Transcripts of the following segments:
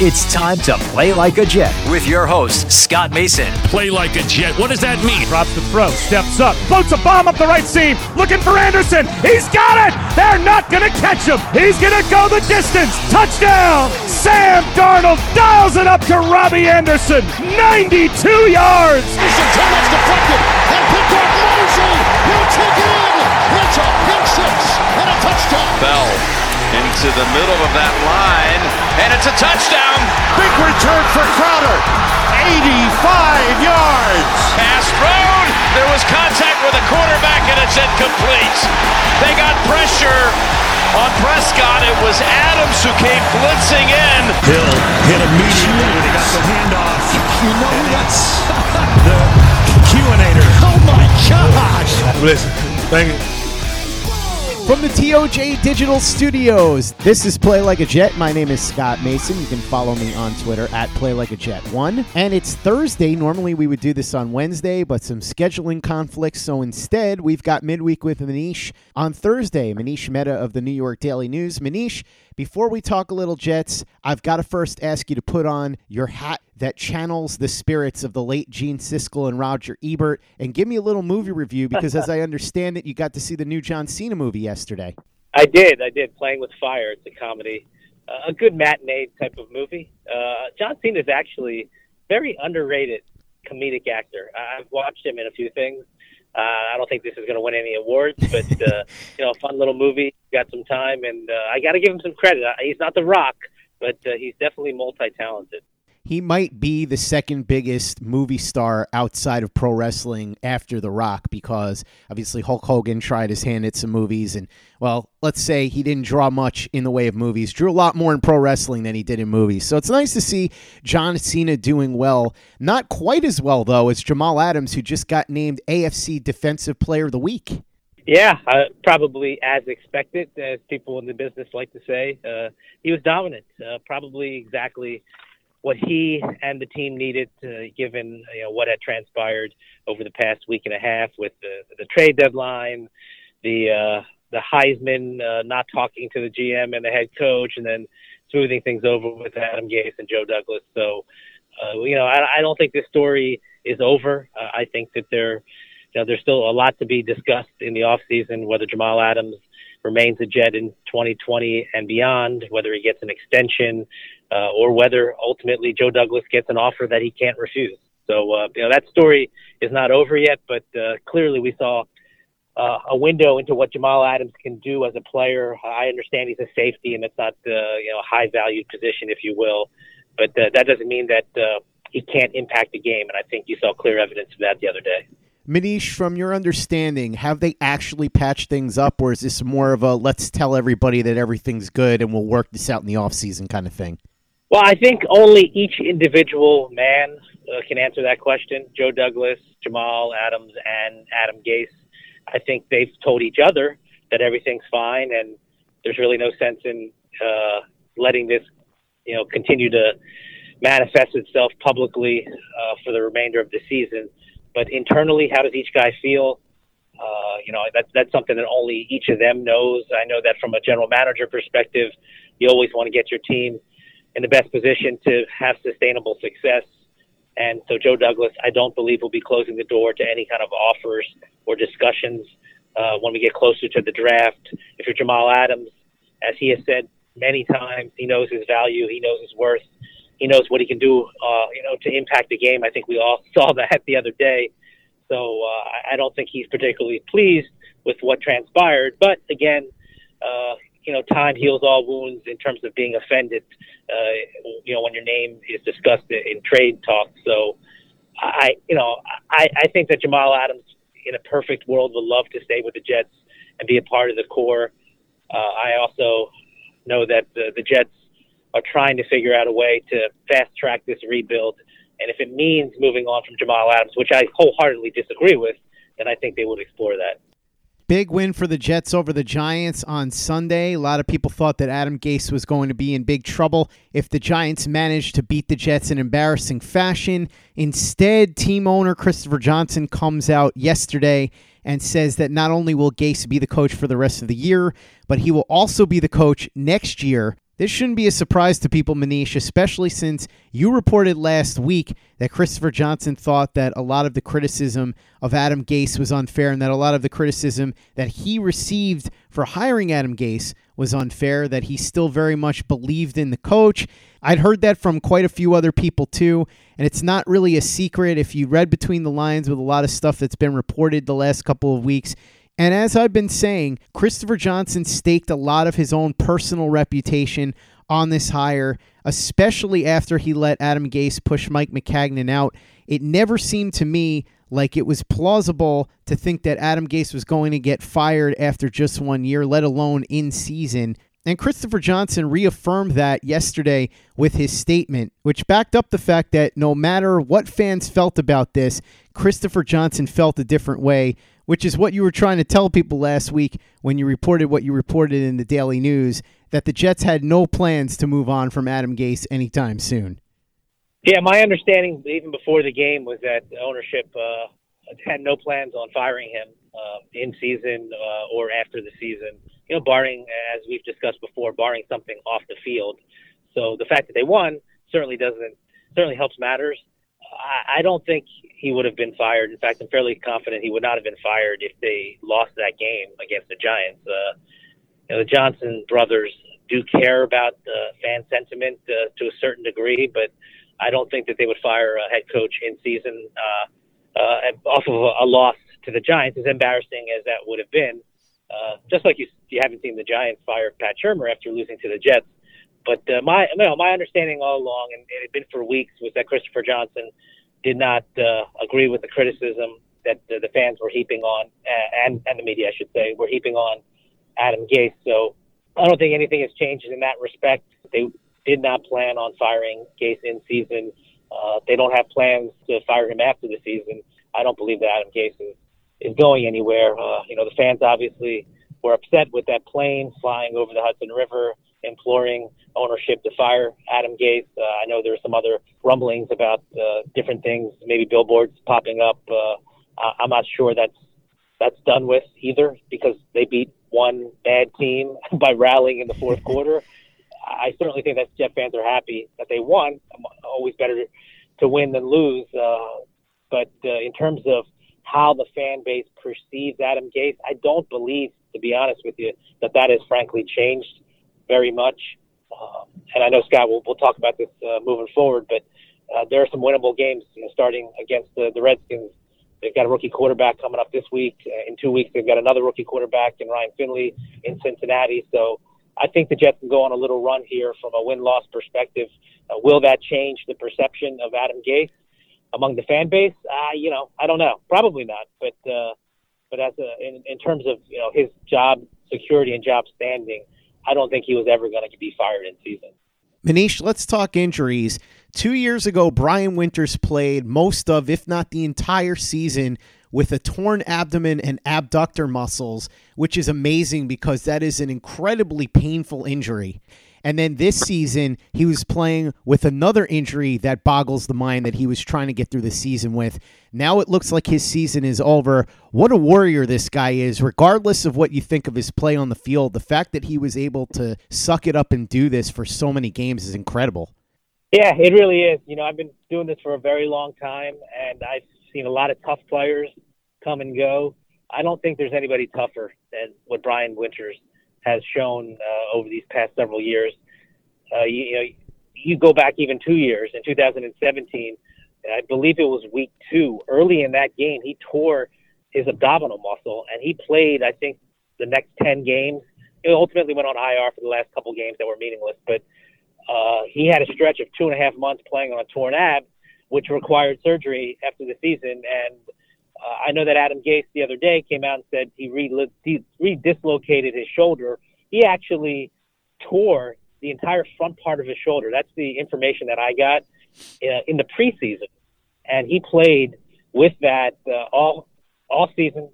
It's time to play like a Jet with your host, Scott Mason. Play like a Jet. What does that mean? Drops the throw, steps up, floats a bomb up the right seam, looking for Anderson. He's got it! They're not going to catch him. He's going to go the distance. Touchdown! Sam Darnold dials it up to Robbie Anderson. 92 yards! Anderson, too much deflected, and picked off Mosley. He'll take it in. It's a pick six and a touchdown. Bell into the middle of that line, and it's a touchdown. Big return for Crowder. 85 yards. Pass thrown. There was contact with the quarterback, and it's incomplete. They got pressure on Prescott. It was Adams who came blitzing in. Hill hit immediately when he got the handoff. You know that's The Q-inator. oh my gosh. Listen, thank you. From the TOJ Digital Studios, this is Play Like a Jet. My name is Scott Mason. You can follow me on Twitter at PlayLikeAJet1. And it's Thursday. Normally we would do this on Wednesday, but some scheduling conflicts. So instead, we've got Midweek with Manish on Thursday. Manish Mehta of the New York Daily News. Manish, before we talk a little Jets, I've got to first ask you to put on your hat that channels the spirits of the late Gene Siskel and Roger Ebert and give me a little movie review because as I understand it, you got to see the new John Cena movie yesterday. I did. Playing with Fire. It's a comedy. A good matinee type of movie. John Cena is actually very underrated comedic actor. I've watched him in a few things. I don't think this is going to win any awards, but, a fun little movie. Got some time, and I got to give him some credit. He's not The Rock, but he's definitely multi-talented. He might be the second biggest movie star outside of pro wrestling after The Rock because obviously Hulk Hogan tried his hand at some movies and, well, let's say he didn't draw much in the way of movies. Drew a lot more in pro wrestling than he did in movies. So it's nice to see John Cena doing well. Not quite as well, though, as Jamal Adams, who just got named AFC Defensive Player of the Week. Yeah, probably as expected, as people in the business like to say. He was dominant, probably exactly what he and the team needed, given what had transpired over the past week and a half with the trade deadline, the Heisman not talking to the GM and the head coach, and then smoothing things over with Adam Gase and Joe Douglas. So, I don't think this story is over. I think that there's still a lot to be discussed in the offseason, whether Jamal Adams remains a Jet in 2020 and beyond, whether he gets an extension, or whether ultimately Joe Douglas gets an offer that he can't refuse. So, that story is not over yet, but clearly we saw a window into what Jamal Adams can do as a player. I understand he's a safety and it's not, a high-valued position, if you will, but that doesn't mean that he can't impact the game, and I think you saw clear evidence of that the other day. Manish, from your understanding, have they actually patched things up, or is this more of a let's tell everybody that everything's good and we'll work this out in the offseason kind of thing? Well, I think only each individual man can answer that question. Joe Douglas, Jamal Adams, and Adam Gase. I think they've told each other that everything's fine, and there's really no sense in letting this, continue to manifest itself publicly for the remainder of the season. But internally, how does each guy feel? That's something that only each of them knows. I know that from a general manager perspective, you always want to get your team in the best position to have sustainable success. And so Joe Douglas, I don't believe, will be closing the door to any kind of offers or discussions when we get closer to the draft. If you're Jamal Adams, as he has said many times, he knows his value, he knows his worth, he knows what he can do, to impact the game. I think we all saw that the other day. So I don't think he's particularly pleased with what transpired. But again, time heals all wounds in terms of being offended, when your name is discussed in trade talk. So I think that Jamal Adams, in a perfect world, would love to stay with the Jets and be a part of the core. I also know that the Jets are trying to figure out a way to fast track this rebuild. And if it means moving on from Jamal Adams, which I wholeheartedly disagree with, then I think they would explore that. Big win for the Jets over the Giants on Sunday. A lot of people thought that Adam Gase was going to be in big trouble if the Giants managed to beat the Jets in embarrassing fashion. Instead, team owner Christopher Johnson comes out yesterday and says that not only will Gase be the coach for the rest of the year, but he will also be the coach next year. This shouldn't be a surprise to people, Manish, especially since you reported last week that Christopher Johnson thought that a lot of the criticism of Adam Gase was unfair and that a lot of the criticism that he received for hiring Adam Gase was unfair, that he still very much believed in the coach. I'd heard that from quite a few other people too, and it's not really a secret if you read between the lines with a lot of stuff that's been reported the last couple of weeks. And as I've been saying, Christopher Johnson staked a lot of his own personal reputation on this hire, especially after he let Adam Gase push Mike Maccagnan out. It never seemed to me like it was plausible to think that Adam Gase was going to get fired after just 1 year, let alone in season. And Christopher Johnson reaffirmed that yesterday with his statement, which backed up the fact that no matter what fans felt about this, Christopher Johnson felt a different way, which is what you were trying to tell people last week when you reported what you reported in the Daily News, that the Jets had no plans to move on from Adam Gase anytime soon. Yeah, my understanding even before the game was that ownership had no plans on firing him in season or after the season, barring, as we've discussed before, barring something off the field. So the fact that they won certainly helps matters. I don't think he would have been fired. In fact, I'm fairly confident he would not have been fired if they lost that game against the Giants. The Johnson brothers do care about fan sentiment to a certain degree, but I don't think that they would fire a head coach in season off of a loss to the Giants, as embarrassing as that would have been. Just like you haven't seen the Giants fire Pat Shurmur after losing to the Jets. But my understanding all along, and it had been for weeks, was that Christopher Johnson did not agree with the criticism that the fans were heaping on, and the media, I should say, were heaping on Adam Gase. So I don't think anything has changed in that respect. They did not plan on firing Gase in season. They don't have plans to fire him after the season. I don't believe that Adam Gase is going anywhere. The fans obviously were upset with that plane flying over the Hudson River, imploring ownership to fire Adam Gase. I know there are some other rumblings about different things, maybe billboards popping up. I'm not sure that's done with either, because they beat one bad team by rallying in the fourth quarter. I certainly think that Jet fans are happy that they won. Always better to win than lose. But in terms of how the fan base perceives Adam Gase, I don't believe, to be honest with you, that has frankly changed very much. And I know, Scott, we'll talk about this moving forward, but there are some winnable games, starting against the Redskins. They've got a rookie quarterback coming up this week. In 2 weeks, they've got another rookie quarterback in Ryan Finley in Cincinnati. So I think the Jets can go on a little run here from a win-loss perspective. Will that change the perception of Adam Gase among the fan base? I don't know. Probably not. But as in terms of his job security and job standing, I don't think he was ever going to be fired in season. Manish, let's talk injuries. 2 years ago, Brian Winters played most of, if not the entire season, with a torn abdomen and abductor muscles, which is amazing because that is an incredibly painful injury. And then this season, he was playing with another injury that boggles the mind that he was trying to get through the season with. Now it looks like his season is over. What a warrior this guy is, regardless of what you think of his play on the field. The fact that he was able to suck it up and do this for so many games is incredible. Yeah, it really is. I've been doing this for a very long time, and I've seen a lot of tough players come and go. I don't think there's anybody tougher than what Brian Winters has shown over these past several years. You go back even 2 years, in 2017, I believe it was week 2. Early in that game, he tore his abdominal muscle, and he played, I think, the next 10 games. He ultimately went on IR for the last couple games that were meaningless, but he had a stretch of 2.5 months playing on a torn ab, which required surgery after the season. And I know that Adam Gase the other day came out and said he redislocated his shoulder. He actually tore the entire front part of his shoulder. That's the information that I got in the preseason. And he played with that all season,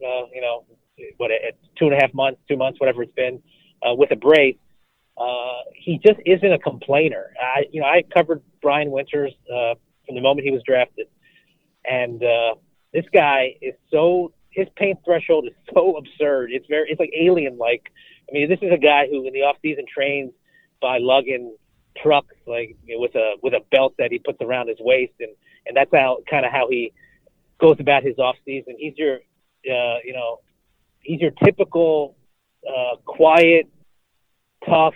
2.5 months, 2 months, whatever it's been, with a brace. He just isn't a complainer. I covered Brian Winters from the moment he was drafted. And this guy is his pain threshold is so absurd. It's like alien-like. I mean, this is a guy who in the off-season trains by lugging trucks like with a belt that he puts around his waist, and that's how he goes about his off season. He's your he's your typical quiet, tough,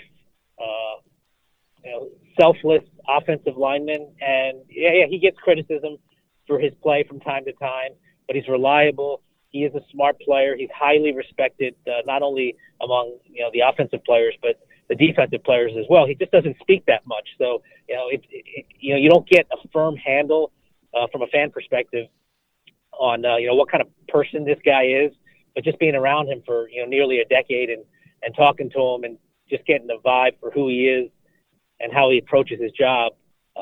selfless offensive lineman, and he gets criticism for his play from time to time, but he's reliable. He is a smart player. He's highly respected, not only among the offensive players, but the defensive players as well. He just doesn't speak that much, so you don't get a firm handle from a fan perspective on what kind of person this guy is. But just being around him for nearly a decade and talking to him and just getting the vibe for who he is and how he approaches his job,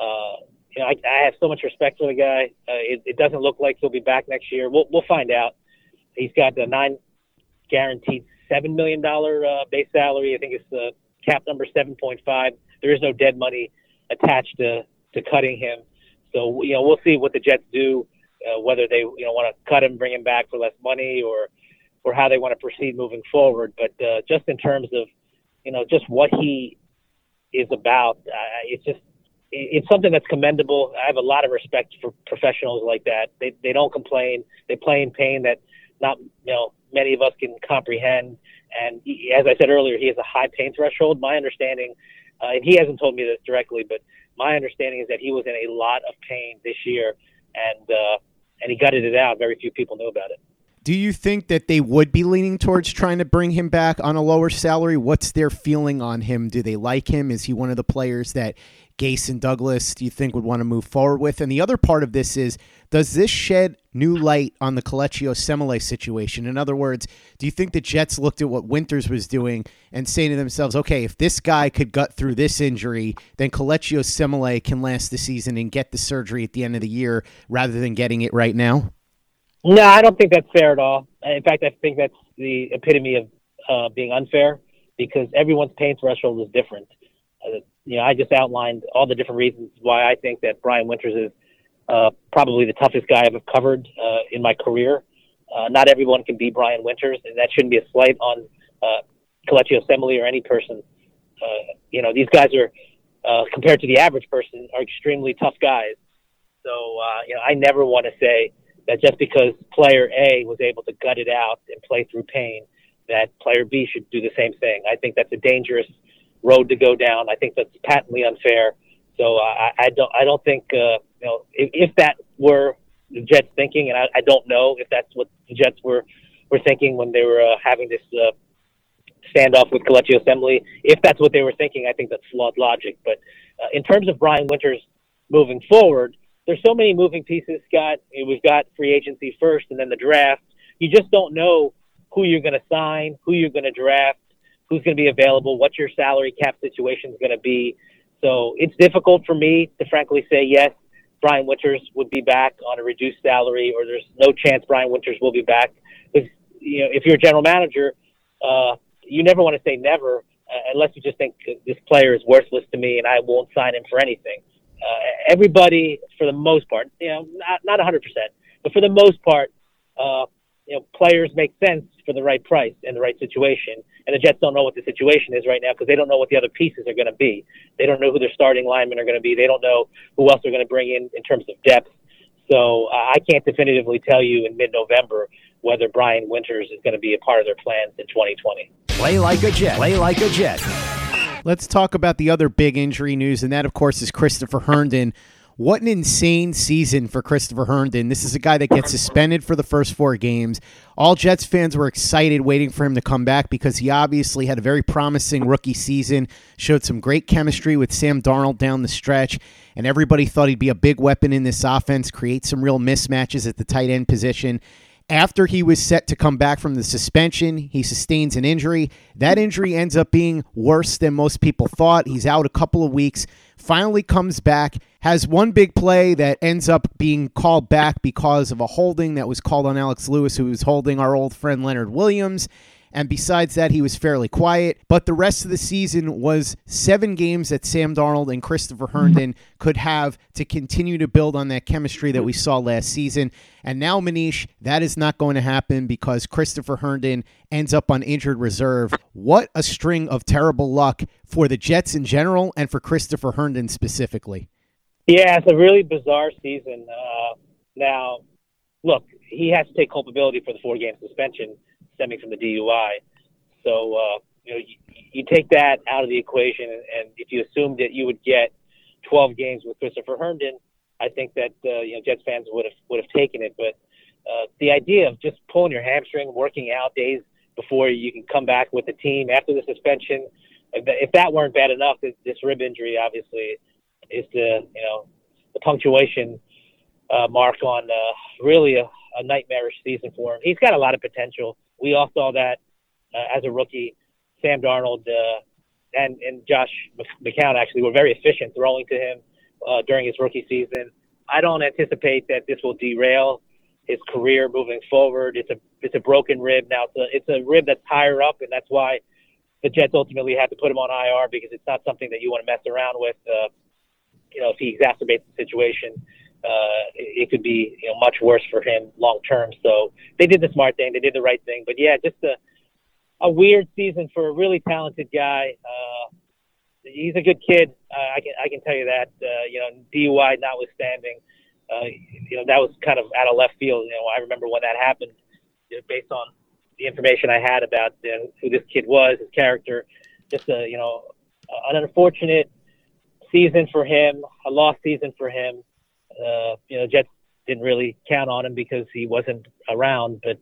I have so much respect for the guy. It doesn't look like he'll be back next year. We'll find out. He's got the guaranteed $7 million base salary. I think it's cap number 7.5. There is no dead money attached to cutting him. So we'll see what the Jets do, whether they want to cut him, bring him back for less money, or how they want to proceed moving forward. But just in terms of just what he is about, it's something that's commendable. I have a lot of respect for professionals like that. They don't complain. They play in pain that not many of us can comprehend. And as I said earlier, he has a high pain threshold. My understanding, and he hasn't told me this directly, but my understanding is that he was in a lot of pain this year, and he gutted it out. Very few people knew about it. Do you think that they would be leaning towards trying to bring him back on a lower salary? What's their feeling on him? Do they like him? Is he one of the players that Gase and Douglas, do you think, would want to move forward with? And the other part of this is, does this shed new light on the Kelechi Osemele situation? In other words, do you think the Jets looked at what Winters was doing and saying to themselves, okay, if this guy could gut through this injury, then Kelechi Osemele can last the season and get the surgery at the end of the year rather than getting it right now? No, I don't think that's fair at all. In fact, I think that's the epitome of being unfair, because everyone's pain threshold is different. I just outlined all the different reasons why I think that Brian Winters is probably the toughest guy I've ever in my career. Not everyone can be Brian Winters, and that shouldn't be a slight on Kelechi Osemele or any person. These guys are, compared to the average person, are extremely tough guys. So, I never want to say that just because player A was able to gut it out and play through pain, that player B should do the same thing. I think that's a dangerous road to go down. I think that's patently unfair. So I don't think if that were the Jets thinking, and I don't know if that's what the Jets were thinking when they were having this standoff with Kelechi Osemele. If that's what they were thinking, I think that's flawed logic. But in terms of Brian Winters moving forward, there's so many moving pieces, Scott. We've got free agency first and then the draft. You just don't know who you're going to sign, who you're going to draft, who's going to be available, what your salary cap situation is going to be. So it's difficult for me to frankly say, yes, Brian Winters would be back on a reduced salary, or there's no chance Brian Winters will be back. Because, if you're a general manager, you never want to say never unless you just think this player is worthless to me and I won't sign him for anything. Everybody, for the most part, not 100%, but for the most part, players make sense for the right price and the right situation. And the Jets don't know what the situation is right now because they don't know what the other pieces are going to be. They don't know who their starting linemen are going to be. They don't know who else they're going to bring in terms of depth. So I can't definitively tell you in mid-November whether Brian Winters is going to be a part of their plans in 2020. Play like a Jet. Play like a Jet. Let's talk about the other big injury news, and that, of course, is Christopher Herndon. What an insane season for Christopher Herndon. This is a guy that gets suspended for the first 4 games. All Jets fans were excited waiting for him to come back because he obviously had a very promising rookie season, showed some great chemistry with Sam Darnold down the stretch, and everybody thought he'd be a big weapon in this offense, create some real mismatches at the tight end position. After he was set to come back from the suspension, he sustains an injury. That injury ends up being worse than most people thought. He's out a couple of weeks, finally comes back, has one big play that ends up being called back because of a holding that was called on Alex Lewis, who was holding our old friend Leonard Williams. And besides that, he was fairly quiet. But the rest of the season was 7 games that Sam Darnold and Christopher Herndon could have to continue to build on that chemistry that we saw last season. And now, Manish, that is not going to happen because Christopher Herndon ends up on injured reserve. What a string of terrible luck for the Jets in general and for Christopher Herndon specifically. Yeah, it's a really bizarre season. Now, look, he has to take culpability for the 4-game suspension stemming from the DUI. So, you take that out of the equation, and if you assumed that you would get 12 games with Christopher Herndon, I think that Jets fans would have taken it. But the idea of just pulling your hamstring, working out days before you can come back with the team after the suspension, if that weren't bad enough, this rib injury obviously is the punctuation mark on really a nightmarish season for him. He's got a lot of potential. We all saw that as a rookie. Sam Darnold and Josh McCown actually were very efficient throwing to him during his rookie season. I don't anticipate that this will derail his career moving forward. It's a broken rib. Now it's a rib that's higher up, and that's why the Jets ultimately had to put him on IR, because it's not something that you want to mess around with. If he exacerbates the situation, it could be much worse for him long term. So they did the smart thing. They did the right thing. But yeah, just a weird season for a really talented guy. He's a good kid. I can tell you that. DUI notwithstanding, that was kind of out of left field. I remember when that happened, based on the information I had about who this kid was, his character. Just an unfortunate season for him, a lost season for him. Jets didn't really count on him because he wasn't around. But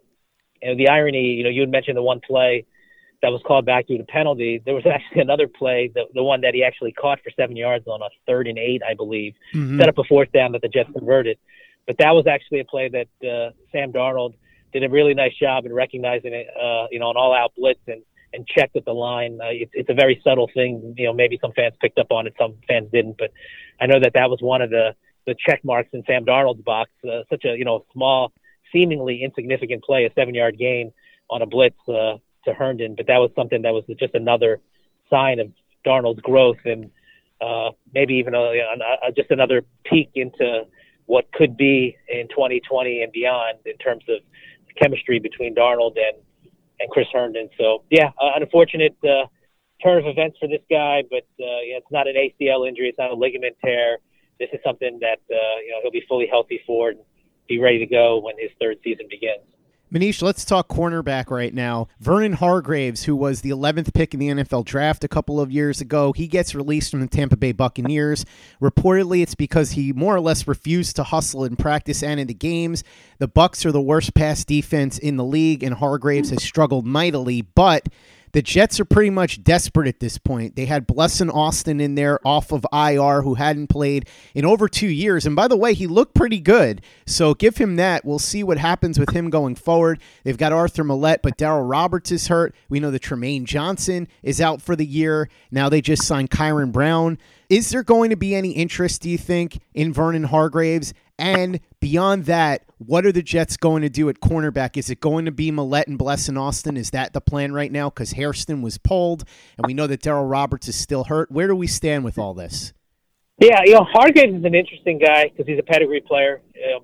the irony, you had mentioned the one play that was called back due to penalty. There was actually another play, the one that he actually caught for 7 yards on a 3rd and 8, I believe, set up a 4th down that the Jets converted. But that was actually a play that Sam Darnold did a really nice job in recognizing it, an all-out blitz and checked at the line. It's a very subtle thing. Maybe some fans picked up on it, some fans didn't. But I know that was one of the check marks in Sam Darnold's box. Such a small, seemingly insignificant play, a 7-yard gain on a blitz to Herndon. But that was something that was just another sign of Darnold's growth, and maybe even just another peek into what could be in 2020 and beyond in terms of the chemistry between Darnold and Chris Herndon. So, yeah, unfortunate turn of events for this guy, but it's not an ACL injury. It's not a ligament tear. This is something that he'll be fully healthy for and be ready to go when his 3rd season begins. Manish, let's talk cornerback right now. Vernon Hargreaves, who was the 11th pick in the NFL draft a couple of years ago, he gets released from the Tampa Bay Buccaneers. Reportedly, it's because he more or less refused to hustle in practice and in the games. The Bucs are the worst pass defense in the league, and Hargreaves has struggled mightily, but the Jets are pretty much desperate at this point. They had Blesson Austin in there off of IR, who hadn't played in over 2 years. And by the way, he looked pretty good. So give him that. We'll see what happens with him going forward. They've got Arthur Millette, but Darryl Roberts is hurt. We know that Tremaine Johnson is out for the year. Now they just signed Kyron Brown. Is there going to be any interest, do you think, in Vernon Hargreaves? And beyond that, what are the Jets going to do at cornerback? Is it going to be Millette and Blesson Austin? Is that the plan right now? Because Hairston was pulled, and we know that Darryl Roberts is still hurt. Where do we stand with all this? Yeah, Hargreaves is an interesting guy because he's a pedigree player.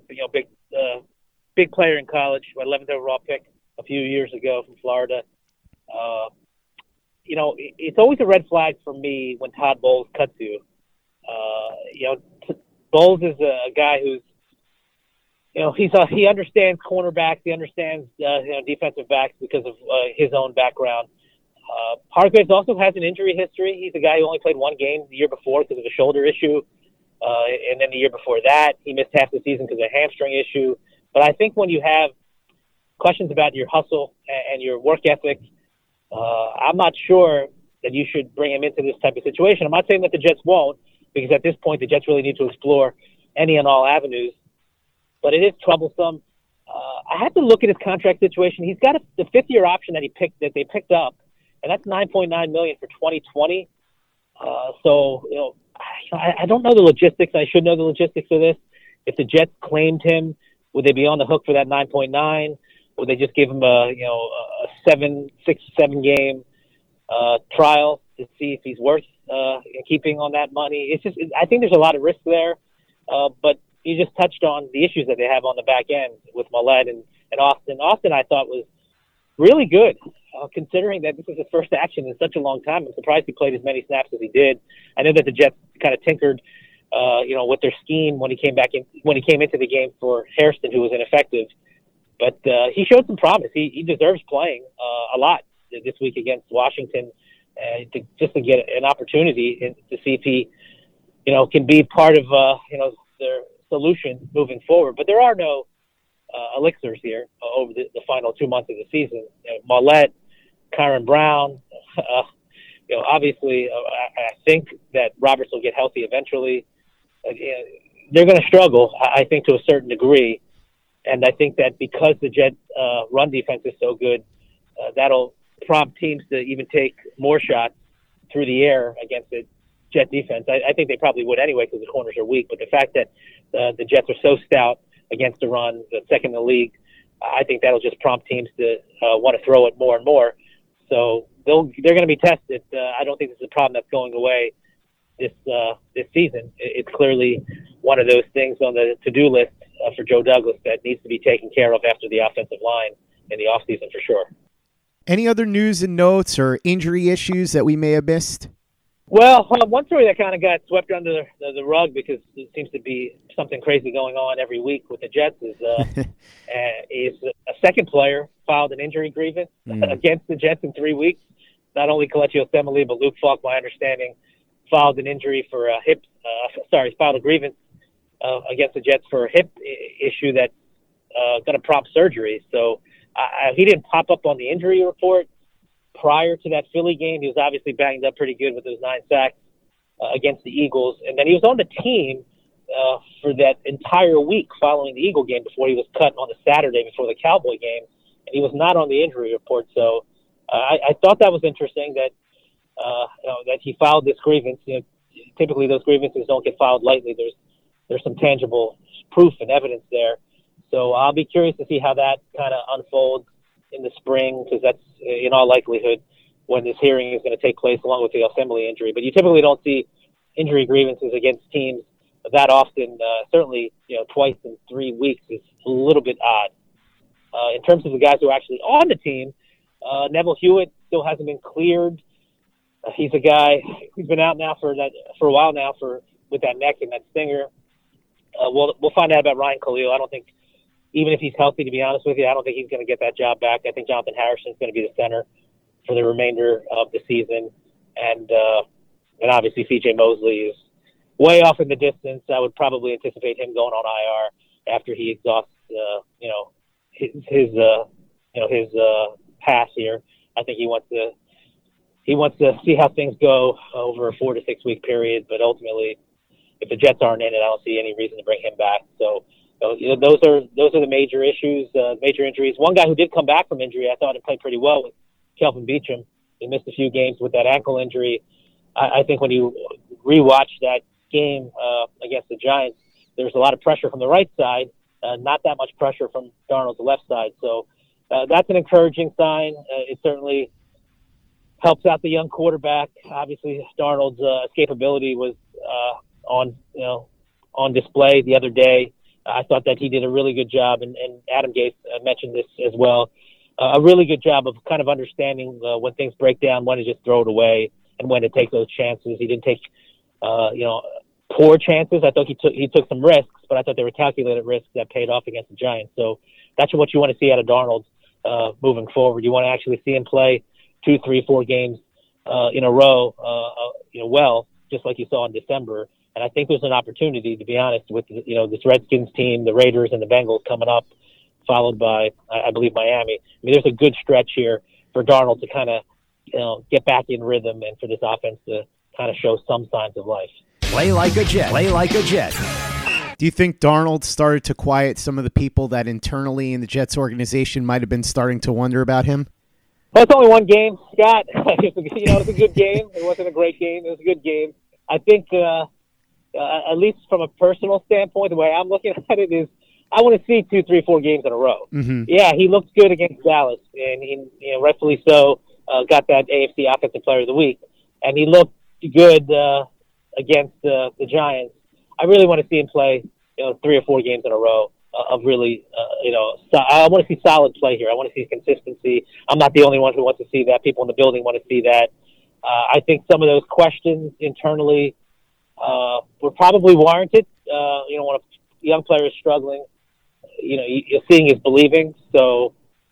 Big player in college. 11th overall pick a few years ago from Florida. It's always a red flag for me when Todd Bowles cuts you. Bowles is a guy who's, he understands cornerbacks. He understands, defensive backs because of his own background. Hargreaves also has an injury history. He's a guy who only played 1 game the year before because of a shoulder issue. And then the year before that, he missed half the season because of a hamstring issue. But I think when you have questions about your hustle and your work ethic, I'm not sure that you should bring him into this type of situation. I'm not saying that the Jets won't, because at this point, the Jets really need to explore any and all avenues. But it is troublesome. I had to look at his contract situation. He's got the 5th-year option that they picked up, and that's $9.9 million for 2020. I don't know the logistics. I should know the logistics of this. If the Jets claimed him, would they be on the hook for that 9.9? Would they just give him a 6-7 game trial to see if he's worth keeping on that money? It's just, I think there's a lot of risk there. But you just touched on the issues that they have on the back end with Millett and Austin. Austin, I thought, was really good, considering that this is his first action in such a long time. I'm surprised he played as many snaps as he did. I know that the Jets kind of tinkered, with their scheme when he came into the game for Hairston, who was ineffective. But he showed some promise. He deserves playing a lot this week against Washington, to get an opportunity to see if he, can be part of their solution moving forward. But there are no elixirs here over the final 2 months of the season. Millett, Kyron Brown, obviously, I think that Roberts will get healthy eventually. They're going to struggle, I think, to a certain degree. And I think that because the Jet run defense is so good, that'll prompt teams to even take more shots through the air against the Jet defense. I think they probably would anyway because the corners are weak. But the fact that the Jets are so stout against the run, the second in the league, I think that'll just prompt teams to want to throw it more and more. So they're going to be tested. I don't think this is a problem that's going away this season. It's clearly one of those things on the to-do list for Joe Douglas that needs to be taken care of after the offensive line in the offseason for sure. Any other news and notes or injury issues that we may have missed? Well, one story that kind of got swept under the rug because it seems to be something crazy going on every week with the Jets is a second player filed an injury grievance against the Jets in 3 weeks. Not only Kelechi Osemele, but Luke Falk, my understanding, filed an injury for a hip. Filed a grievance against the Jets for a hip issue that's going to prompt surgery. So he didn't pop up on the injury report prior to that Philly game. He was obviously banged up pretty good with those 9 sacks against the Eagles. And then he was on the team for that entire week following the Eagle game before he was cut on the Saturday before the Cowboy game. And he was not on the injury report. So I thought that was interesting that that he filed this grievance. Typically those grievances don't get filed lightly. There's some tangible proof and evidence there. So I'll be curious to see how that kind of unfolds in the spring, because that's in all likelihood when this hearing is going to take place along with the Osemele injury. But you typically don't see injury grievances against teams that often. Certainly, twice in 3 weeks is a little bit odd. In terms of the guys who are actually on the team, Neville Hewitt still hasn't been cleared. He's a guy who's been out now for a while now with that neck and that stinger. We'll find out about Ryan Khalil. I don't think, even if he's healthy, to be honest with you, I don't think he's going to get that job back. I think Jonathan Harrison's going to be the center for the remainder of the season. And obviously C.J. Mosley is way off in the distance. I would probably anticipate him going on IR after he exhausts, his pass here. I think he wants to see how things go over a 4 to 6 week period. But ultimately, if the Jets aren't in it, I don't see any reason to bring him back. So, those are the major issues, major injuries. One guy who did come back from injury, I thought he played pretty well, was Kelvin Beachum. He missed a few games with that ankle injury. I think when you rewatch that game against the Giants, there's a lot of pressure from the right side, not that much pressure from Darnold's left side. So that's an encouraging sign. It certainly helps out the young quarterback. Obviously, Darnold's escapability was on display the other day. I thought that he did a really good job, and Adam Gase mentioned this as well, a really good job of kind of understanding when things break down, when to just throw it away and when to take those chances. He didn't take, poor chances. I thought he took some risks, but I thought they were calculated risks that paid off against the Giants. So that's what you want to see out of Darnold moving forward. You want to actually see him play 2, 3, 4 games in a row, well, just like you saw in December. And I think there's an opportunity, to be honest, with this Redskins team, the Raiders, and the Bengals coming up, followed by, I believe, Miami. I mean, there's a good stretch here for Darnold to kind of, get back in rhythm and for this offense to kind of show some signs of life. Play like a Jet. Play like a Jet. Do you think Darnold started to quiet some of the people that internally in the Jets organization might have been starting to wonder about him? Well, it's only one game, Scott. It was a good game. It wasn't a great game. It was a good game. I think, at least from a personal standpoint, the way I'm looking at it is, I want to see 2, 3, 4 games in a row. Mm-hmm. Yeah, he looked good against Dallas, and he rightfully so got that AFC Offensive Player of the Week, and he looked good against the Giants. I really want to see him play 3 or 4 games in a row of really I want to see solid play here. I want to see consistency. I'm not the only one who wants to see that. People in the building want to see that. I think some of those questions internally were probably warranted. When a young player is struggling, you're seeing is believing. So,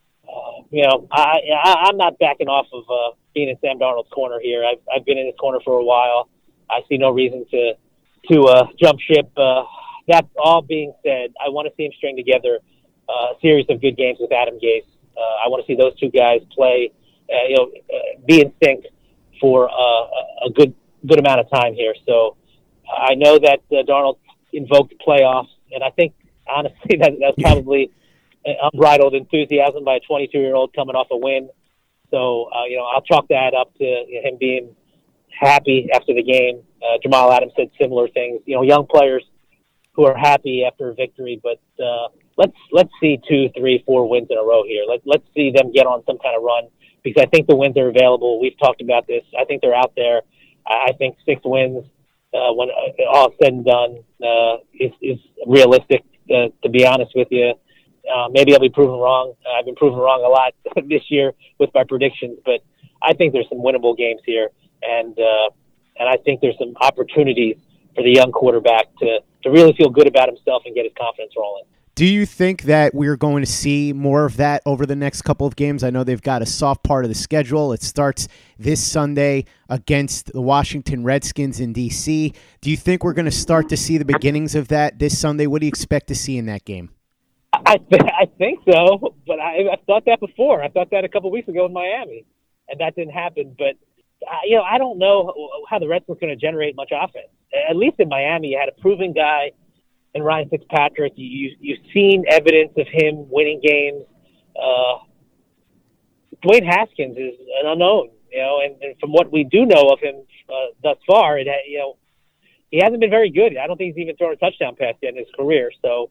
I'm not backing off of being in Sam Darnold's corner here. I've been in his corner for a while. I see no reason to jump ship. That all being said, I want to see him string together a series of good games with Adam Gase. I want to see those two guys play, be in sync for a good amount of time here. So I know that Darnold invoked playoffs, and I think honestly that's probably unbridled enthusiasm by a 22-year-old coming off a win. So I'll chalk that up to him being happy after the game. Jamal Adams said similar things. Young players who are happy after a victory, but let's see 2, 3, 4 wins in a row here. Let's see them get on some kind of run, because I think the wins are available. We've talked about this. I think they're out there. I think 6 wins when all said and done is realistic. To be honest with you, maybe I'll be proven wrong. I've been proven wrong a lot this year with my predictions, but I think there's some winnable games here, and I think there's some opportunities for the young quarterback to really feel good about himself and get his confidence rolling. Do you think that we're going to see more of that over the next couple of games? I know they've got a soft part of the schedule. It starts this Sunday against the Washington Redskins in D.C. Do you think we're going to start to see the beginnings of that this Sunday? What do you expect to see in that game? I think so, but I've thought that before. I thought that a couple weeks ago in Miami, and that didn't happen. But, I don't know how the Redskins are going to generate much offense. At least in Miami, you had a proven guy in Ryan Fitzpatrick. You've seen evidence of him winning games. Dwayne Haskins is an unknown, and from what we do know of him thus far, he hasn't been very good. I don't think he's even thrown a touchdown pass yet in his career. So,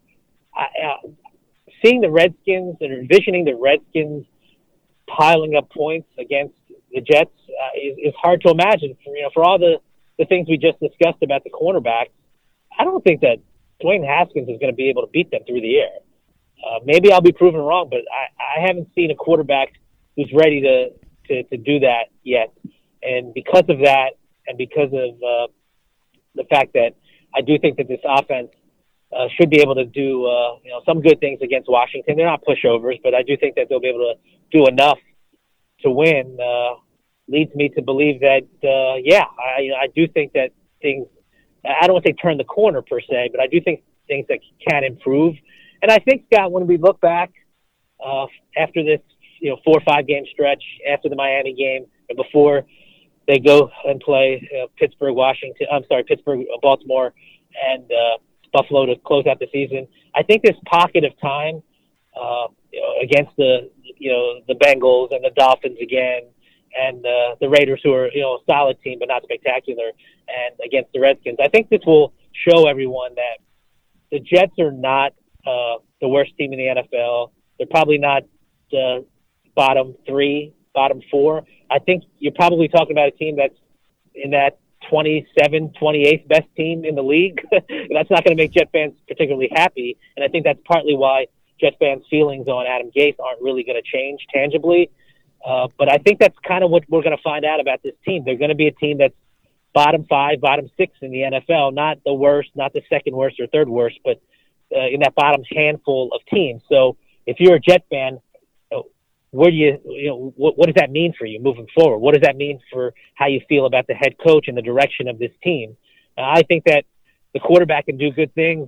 seeing the Redskins and envisioning the Redskins piling up points against the Jets is hard to imagine. For all the things we just discussed about the cornerbacks, I don't think that Dwayne Haskins is going to be able to beat them through the air. Maybe I'll be proven wrong, but I haven't seen a quarterback who's ready to do that yet. And because of that, and because of the fact that I do think that this offense should be able to do some good things against Washington. They're not pushovers, but I do think that they'll be able to do enough to win. Leads me to believe that I do think that things, I don't want to say turn the corner per se, but I do think things that can improve. And I think, Scott, when we look back after this 4 or 5 game stretch, after the Miami game, and before they go and play Pittsburgh, Baltimore, and Buffalo to close out the season, I think this pocket of time against the Bengals and the Dolphins again, and the Raiders, who are a solid team but not spectacular, and against the Redskins, I think this will show everyone that the Jets are not the worst team in the NFL. They're probably not the bottom 3, bottom 4. I think you're probably talking about a team that's in that 28th best team in the league. That's not going to make Jet fans particularly happy, and I think that's partly why Jet fans' feelings on Adam Gase aren't really going to change tangibly. But I think that's kind of what we're going to find out about this team. They're going to be a team that's bottom 5, bottom 6 in the NFL, not the worst, not the second worst or third worst, but in that bottom handful of teams. So if you're a Jet fan, where do what does that mean for you moving forward? What does that mean for how you feel about the head coach and the direction of this team? I think that the quarterback can do good things,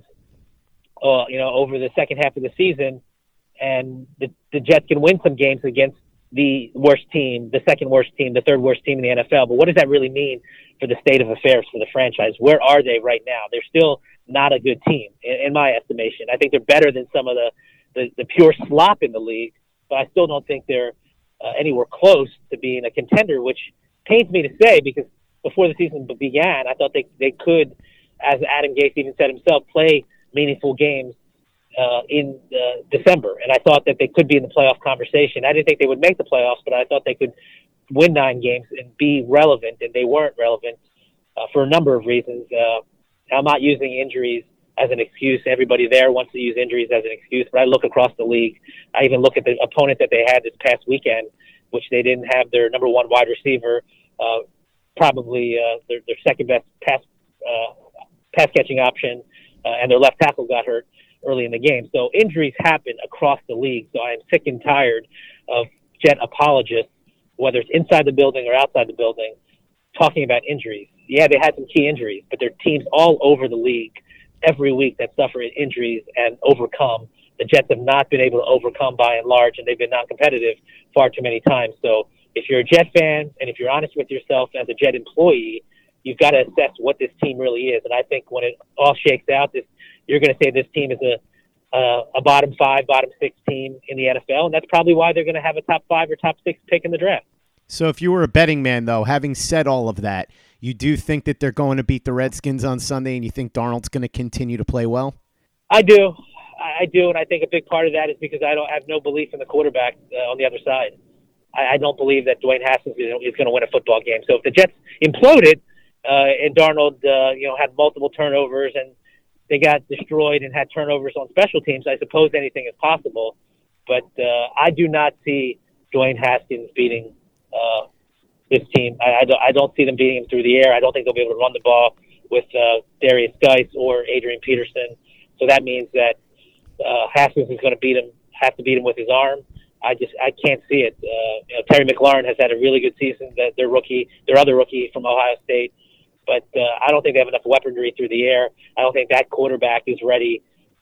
over the second half of the season, and the Jets can win some games against the worst team, the second worst team, the third worst team in the NFL. But what does that really mean for the state of affairs for the franchise? Where are they right now? They're still not a good team, in my estimation. I think they're better than some of the pure slop in the league, but I still don't think they're anywhere close to being a contender, which pains me to say, because before the season began, I thought they could, as Adam Gase even said himself, play meaningful games in December, and I thought that they could be in the playoff conversation. I didn't think they would make the playoffs, but I thought they could win 9 games and be relevant, and they weren't relevant for a number of reasons. I'm not using injuries as an excuse. Everybody there wants to use injuries as an excuse, but I look across the league. I even look at the opponent that they had this past weekend, which they didn't have their number 1 wide receiver, probably their second best pass catching option, and their left tackle got hurt early in the game. So injuries happen across the league. So I'm sick and tired of Jet apologists, whether it's inside the building or outside the building, talking about injuries. Yeah, they had some key injuries, but there are teams all over the league every week that suffer injuries and overcome. The Jets have not been able to overcome by and large, and they've been non-competitive far too many times. So if you're a Jet fan and if you're honest with yourself as a Jet employee, you've got to assess what this team really is. And I think when it all shakes out, you're going to say this team is a bottom 5, bottom 6 team in the NFL, and that's probably why they're going to have a top 5 or top 6 pick in the draft. So if you were a betting man, though, having said all of that, you do think that they're going to beat the Redskins on Sunday, and you think Darnold's going to continue to play well? I do, and I think a big part of that is because I have no belief in the quarterback on the other side. I don't believe that Dwayne Haskins is going to win a football game. So if the Jets imploded and Darnold had multiple turnovers and they got destroyed and had turnovers on special teams, I suppose anything is possible. But I do not see Dwayne Haskins beating this team. I don't see them beating him through the air. I don't think they'll be able to run the ball with Darius Geis or Adrian Peterson. So that means that Haskins is going to have to beat him with his arm. I can't see it. Terry McLaurin has had a really good season. Their other rookie from Ohio State. But I don't think they have enough weaponry through the air. I don't think that quarterback is ready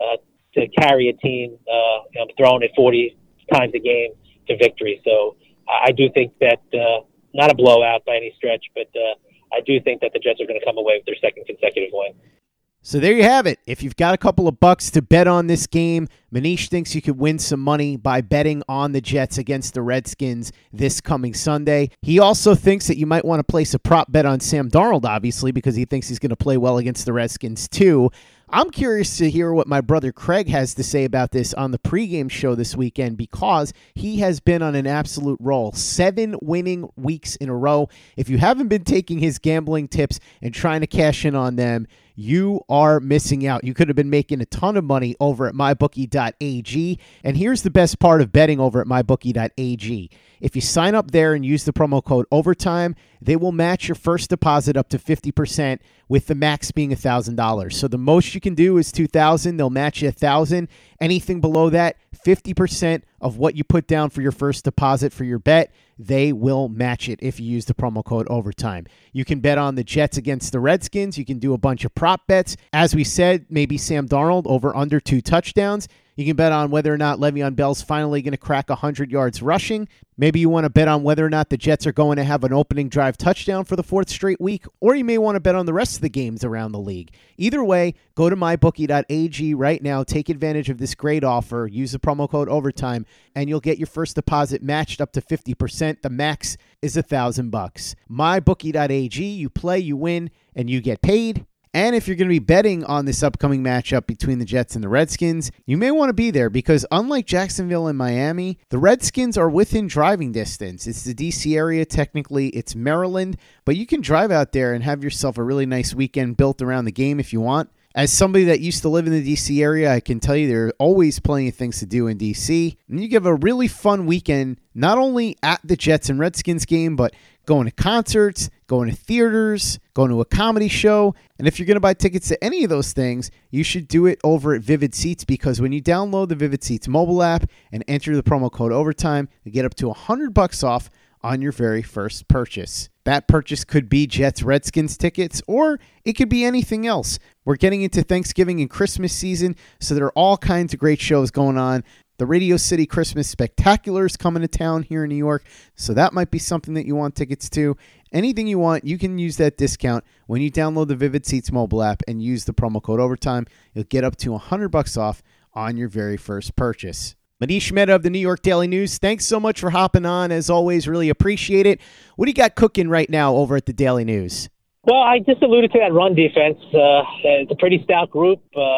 to carry a team throwing it 40 times a game to victory. So I do think that not a blowout by any stretch, but I do think that the Jets are going to come away with their second consecutive win. So there you have it. If you've got a couple of bucks to bet on this game, Manish thinks you could win some money by betting on the Jets against the Redskins this coming Sunday. He also thinks that you might want to place a prop bet on Sam Darnold, obviously, because he thinks he's going to play well against the Redskins too. I'm curious to hear what my brother Craig has to say about this on the pregame show this weekend, because he has been on an absolute roll. 7 winning weeks in a row. If you haven't been taking his gambling tips and trying to cash in on them, you are missing out. You could have been making a ton of money over at mybookie.ag. And here's the best part of betting over at mybookie.ag. If you sign up there and use the promo code OVERTIME, they will match your first deposit up to 50%, with the max being $1,000. So the most you can do is $2,000. They'll match you $1,000. Anything below that, 50% of what you put down for your first deposit for your bet, they will match it if you use the promo code OVERTIME. You can bet on the Jets against the Redskins. You can do a bunch of prop bets. As we said, maybe Sam Darnold over under 2 touchdowns. You can bet on whether or not Le'Veon Bell's finally going to crack 100 yards rushing. Maybe you want to bet on whether or not the Jets are going to have an opening drive touchdown for the 4th straight week, or you may want to bet on the rest of the games around the league. Either way, go to mybookie.ag right now. Take advantage of this great offer. Use the promo code OVERTIME, and you'll get your first deposit matched up to 50%. The max is $1,000. Mybookie.ag. You play, you win, and you get paid. And if you're going to be betting on this upcoming matchup between the Jets and the Redskins, you may want to be there, because unlike Jacksonville and Miami, the Redskins are within driving distance. It's the D.C. area. Technically, it's Maryland, but you can drive out there and have yourself a really nice weekend built around the game if you want. As somebody that used to live in the D.C. area, I can tell you there are always plenty of things to do in D.C. And you give a really fun weekend, not only at the Jets and Redskins game, but going to concerts, going to theaters, going to a comedy show. And if you're going to buy tickets to any of those things, you should do it over at Vivid Seats, because when you download the Vivid Seats mobile app and enter the promo code OVERTIME, you get up to $100 off on your very first purchase. That purchase could be Jets Redskins tickets, or it could be anything else. We're getting into Thanksgiving and Christmas season, so there are all kinds of great shows going on. The Radio City Christmas Spectacular is coming to town here in New York, so that might be something that you want tickets to. Anything you want, you can use that discount when you download the Vivid Seats mobile app and use the promo code OVERTIME. You'll get up to $100 off on your very first purchase. Manish Mehta of the New York Daily News, thanks so much for hopping on. As always, really appreciate it. What do you got cooking right now over at the Daily News? Well, I just alluded to that run defense. It's a pretty stout group.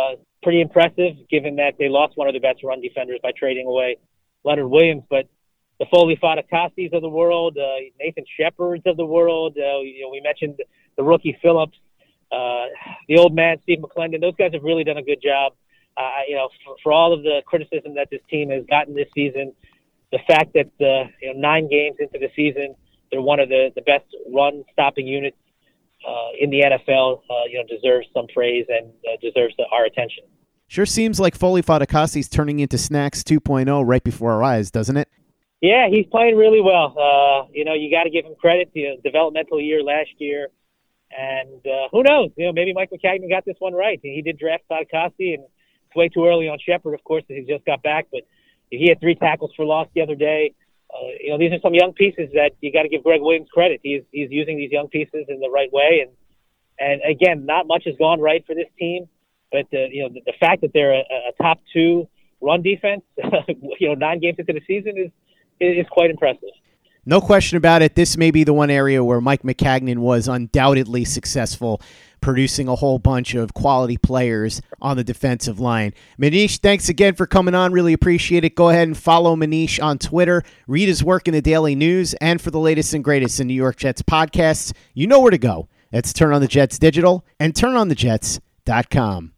pretty impressive, given that they lost one of the best run defenders by trading away Leonard Williams. But the Foley Fatukasi's of the world, Nathan Shepard's of the world, we mentioned the rookie Phillips, the old man Steve McClendon. Those guys have really done a good job. For all of the criticism that this team has gotten this season, the fact that 9 games into the season, they're one of the best run-stopping units in the NFL, deserves some praise and deserves our attention. Sure seems like Foley Fatukasi's turning into Snacks 2.0 right before our eyes, doesn't it? Yeah, he's playing really well. You got to give him credit. Developmental year last year. And who knows? Maybe Mike Maccagnan got this one right. He did draft Fatukasi, and it's way too early on Shepard, of course, because he just got back. But he had 3 tackles for loss the other day. These are some young pieces that you got to give Greg Williams credit. He's using these young pieces in the right way. And again, not much has gone right for this team. But the fact that they're a top 2 run defense, 9 games into the season is quite impressive. No question about it. This may be the one area where Mike Maccagnan was undoubtedly successful, producing a whole bunch of quality players on the defensive line. Manish, thanks again for coming on. Really appreciate it. Go ahead and follow Manish on Twitter. Read his work in the Daily News. And for the latest and greatest in New York Jets podcasts, you know where to go. It's Turn on the Jets Digital and turnonthejets.com.